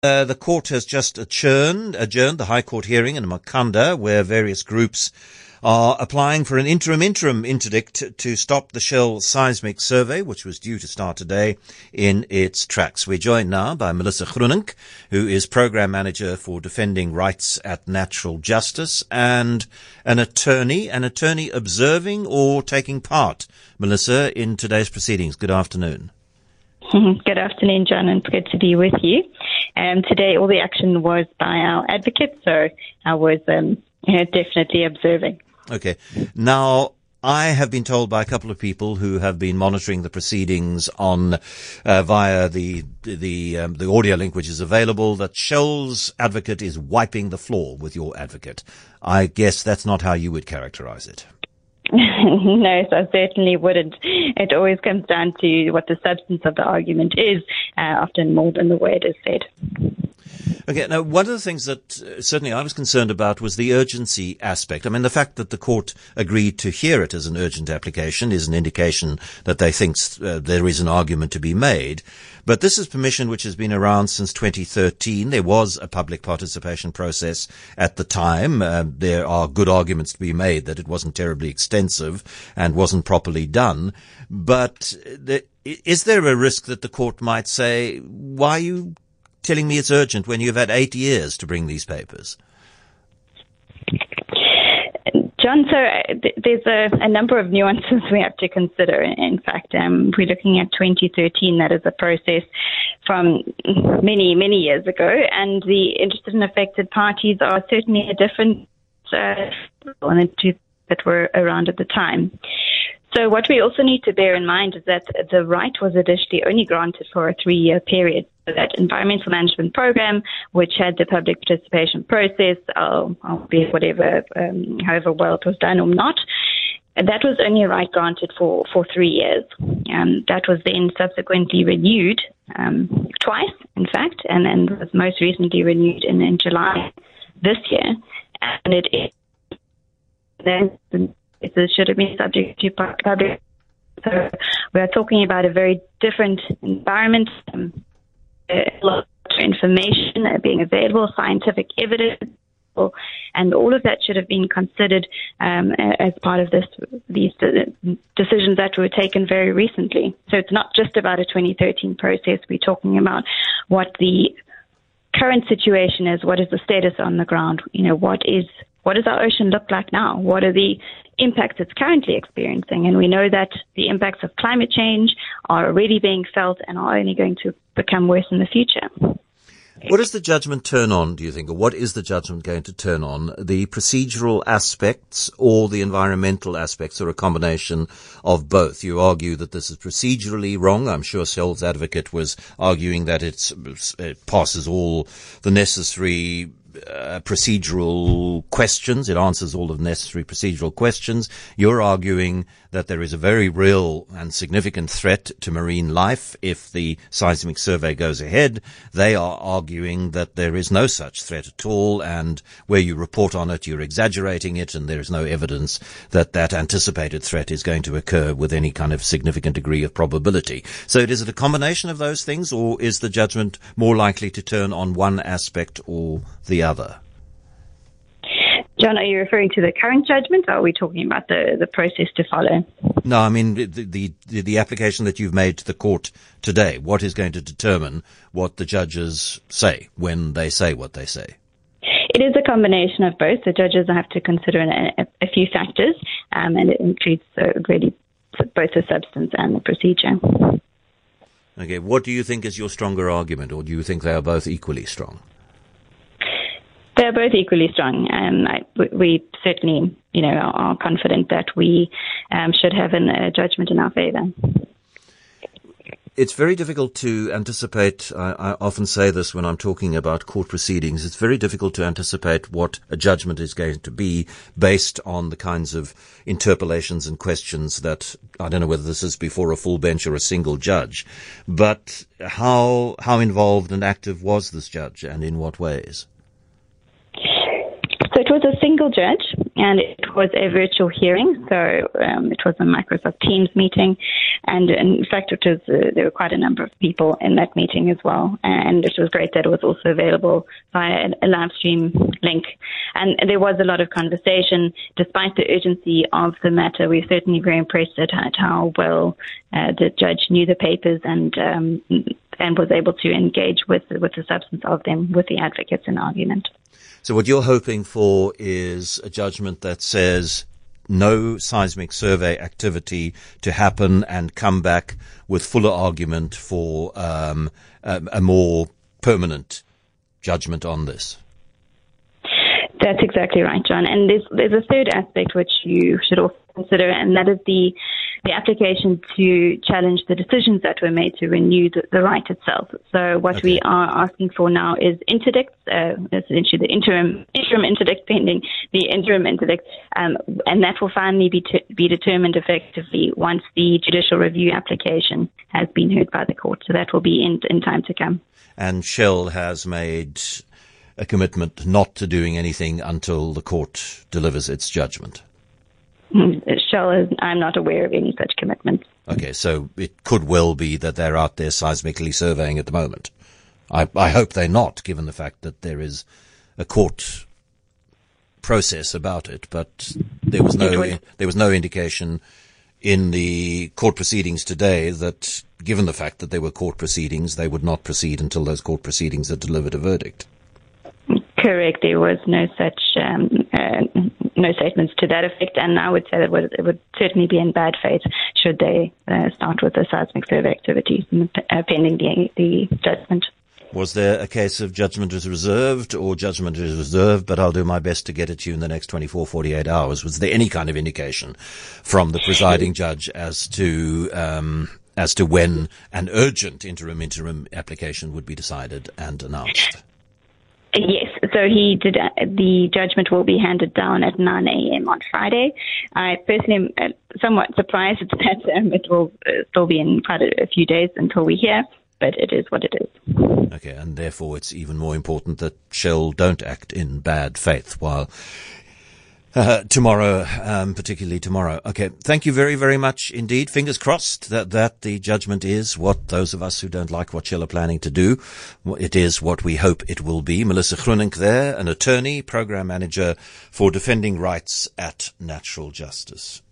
The court has just adjourned the High Court hearing in Makhanda, where various groups are applying for an interim interdict to stop the Shell seismic survey, which was due to start today, in its tracks. We're joined now by Melissa Groenink, who is Program Manager for Defending Rights at Natural Justice, and an attorney observing or taking part, Melissa, in today's proceedings. Good afternoon. Good afternoon, John, and it's good to be with you. Today, all the action was by our advocate, so I was definitely observing. Okay. Now, I have been told by a couple of people who have been monitoring the proceedings on via the audio link which is available that Shell's advocate is wiping the floor with your advocate. I guess that's not how you would characterize it. No, so I certainly wouldn't. It always comes down to what the substance of the argument is, often more than the way it is said. Okay, now one of the things that certainly I was concerned about was the urgency aspect. I mean, the fact that the court agreed to hear it as an urgent application is an indication that they think there is an argument to be made. But this is permission which has been around since 2013. There was a public participation process at the time. There are good arguments to be made that it wasn't terribly extensive and wasn't properly done. But is there a risk that the court might say, why are you telling me it's urgent when you've had 8 years to bring these papers? John, so there's a number of nuances we have to consider. In fact, we're looking at 2013. That is a process from many, many years ago, and the interested and affected parties are certainly a different that were around at the time. So what we also need to bear in mind is that the right was initially only granted for a 3-year period. So that environmental management program, which had the public participation process, albeit however well it was done or not, that was only a right granted for 3 years. That was then subsequently renewed twice, in fact, and then was most recently renewed in July this year. And it should have been subject to public. So we are talking about a very different environment, a lot of information being available, scientific evidence, and all of that should have been considered as part of these decisions that were taken very recently. So it's not just about a 2013 process. We're talking about what the current situation is, what is the status on the ground, what does our ocean look like now? What are the impacts it's currently experiencing? And we know that the impacts of climate change are already being felt and are only going to become worse in the future. What does the judgment turn on, do you think, or what is the judgment going to turn on? The procedural aspects or the environmental aspects, or a combination of both? You argue that this is procedurally wrong. I'm sure Shell's advocate was arguing that it passes all the necessary procedural questions. It answers all of the necessary procedural questions. You're arguing that there is a very real and significant threat to marine life if the seismic survey goes ahead. They are arguing that there is no such threat at all, and where you report on it, you're exaggerating it, and there is no evidence that that anticipated threat is going to occur with any kind of significant degree of probability. So is it a combination of those things, or is the judgment more likely to turn on one aspect or the other? John, are you referring to the current judgment, or are we talking about the process to follow? No, I mean the application that you've made to the court today. What is going to determine what the judges say when they say what they say? It is a combination of both. The judges have to consider a few factors, and it includes really both the substance and the procedure. Okay, what do you think is your stronger argument, or do you think they are both equally strong? They're both equally strong, and we certainly, are confident that we should have a judgment in our favour. It's very difficult to anticipate. I often say this when I'm talking about court proceedings. It's very difficult to anticipate what a judgment is going to be based on the kinds of interpolations and questions that, I don't know whether this is before a full bench or a single judge, but how involved and active was this judge, and in what ways? So was a single judge, and it was a virtual hearing, so it was a Microsoft Teams meeting, and in fact, there were quite a number of people in that meeting as well, and it was great that it was also available via a live stream link, and there was a lot of conversation. Despite the urgency of the matter, we're certainly very impressed at how well the judge knew the papers and was able to engage with the substance of them, with the advocates in argument. So what you're hoping for is a judgment that says no seismic survey activity to happen and come back with fuller argument for a more permanent judgment on this. That's exactly right, John. And there's a third aspect which you should also consider, and that is the application to challenge the decisions that were made to renew the right itself. So what we are asking for now is interdicts, essentially the interim interdict pending the interim interdict, and that will finally be determined effectively once the judicial review application has been heard by the court. So that will be in time to come. And Shell has made a commitment not to doing anything until the court delivers its judgment. Shell I'm not aware of any such commitments. Okay, so it could well be that they're out there seismically surveying at the moment. I hope they're not, given the fact that there is a court process about it, but there was no indication in the court proceedings today that, given the fact that there were court proceedings, they would not proceed until those court proceedings had delivered a verdict. Correct. There was no such no statements to that effect, and I would say that it would certainly be in bad faith should they start with the seismic survey activities pending the judgment. Was there a case of judgment is reserved or judgment is reserved, but I'll do my best to get it to you in the next 24, 48 hours? Was there any kind of indication from the presiding judge as to when an urgent interim application would be decided and announced? Yes, so he did. The judgment will be handed down at 9 a.m. on Friday. I personally am somewhat surprised that it will still be in quite a few days until we hear, but it is what it is. Okay, and therefore it's even more important that Shell don't act in bad faith while tomorrow, particularly tomorrow. Okay, thank you very, very much indeed. Fingers crossed that the judgment is what those of us who don't like what Shell are planning to do, it is what we hope it will be. Melissa Groenink there, an attorney, program manager for defending rights at Natural Justice.